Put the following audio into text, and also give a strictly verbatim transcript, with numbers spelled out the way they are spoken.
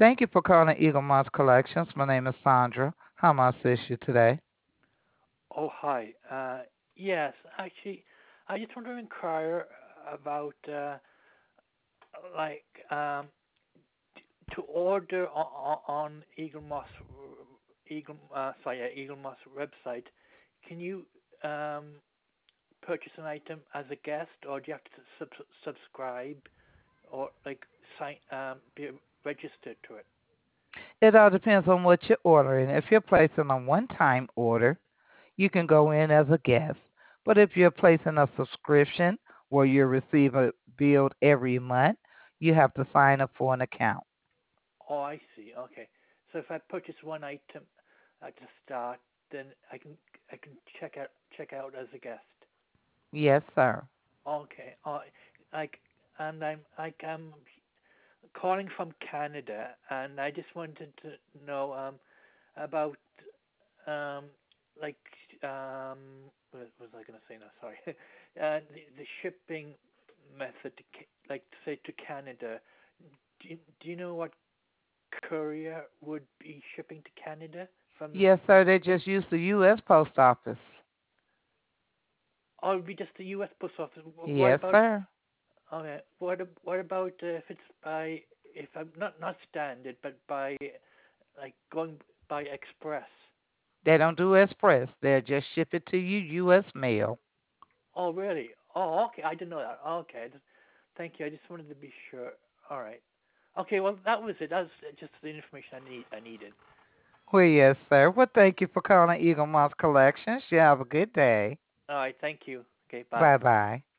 Thank you for calling Eagle Moss Collections. My name is Sandra. How may I assist you today? Oh, hi. Uh, yes, actually, I just want to inquire about uh, like um, to order on, on Eagle Moss Eagle uh, sorry, yeah, Eagle Moss website. Can you um, purchase an item as a guest, or do you have to sub- subscribe or like sign um, be registered to it? It all depends on what you're ordering. If you're placing a one time order, you can go in as a guest. But if you're placing a subscription where you receive a bill every month, you have to sign up for an account. Oh, I see. Okay. So if I purchase one item at the start, then I can I can check out check out as a guest. Yes, sir. Okay. Oh, like, and I'm like I'm calling from Canada, and I just wanted to know um about um like um what was I gonna say now? Sorry. uh, the the shipping method, to, Ca- like say to Canada. Do you, do you know what courier would be shipping to Canada from the? Yes, sir. They just use the U S Post Office. Oh, it would be just the U S Post Office. What Yes, about? sir. Okay. What ab- what about uh, if it's by if I'm not not standard, but by like going by express? They don't do express. They'll just ship it to you U S mail. Oh, really? Oh, okay. I didn't know that. Okay. Just, thank you. I just wanted to be sure. All right. Okay. Well, that was it. That was just the information I need. I needed. Well, yes, sir. Well, thank you for calling Eagle Moss Collections. You have a good day. All right. Thank you. Okay. Bye. Bye bye.